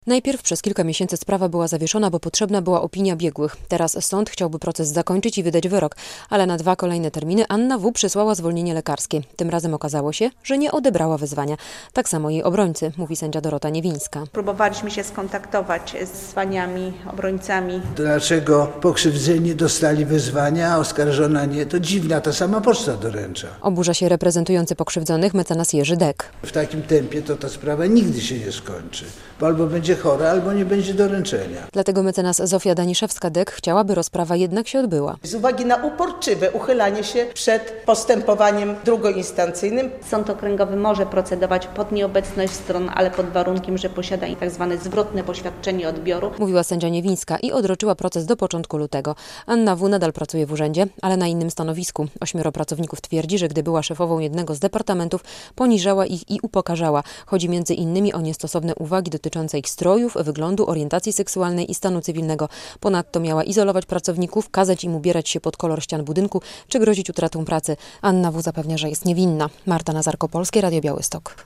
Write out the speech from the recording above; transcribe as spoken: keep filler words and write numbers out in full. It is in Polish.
Najpierw przez kilka miesięcy sprawa była zawieszona, bo potrzebna była opinia biegłych. Teraz sąd chciałby proces zakończyć i wydać wyrok, ale na dwa kolejne terminy Anna W. przysłała zwolnienie lekarskie. Tym razem okazało się, że nie odebrała wezwania. Tak samo jej obrońcy, mówi sędzia Dorota Niewińska. Próbowaliśmy się skontaktować z paniami obrońcami. Dlaczego pokrzywdzeni dostali wezwania, a oskarżona nie? To dziwna, ta sama poczta doręcza. Oburza się reprezentujący pokrzywdzonych mecenas Jerzy Dek. W takim tempie to ta sprawa nigdy się nie skończy, bo albo będzie chora, albo nie będzie doręczenia. Dlatego mecenas Zofia Daniszewska-Dek chciała, by rozprawa jednak się odbyła. Z uwagi na uporczywe uchylanie się przed postępowaniem drugoinstancyjnym. Sąd okręgowy może procedować pod nieobecność stron, ale pod warunkiem, że posiada tak zwane zwrotne poświadczenie odbioru. Mówiła sędzia Niewińska i odroczyła proces do początku lutego. Anna W. nadal pracuje w urzędzie, ale na innym stanowisku. Ośmioro pracowników twierdzi, że gdy była szefową jednego z departamentów, poniżała ich i upokarzała. Chodzi między innymi o niestosowne uwagi dotyczące ich strojów, wyglądu, orientacji seksualnej i stanu cywilnego. Ponadto miała izolować pracowników, kazać im ubierać się pod kolor ścian budynku, czy grozić utratą pracy. Anna W. zapewnia, że jest niewinna. Marta Nazarko, Polskie Radio Białystok.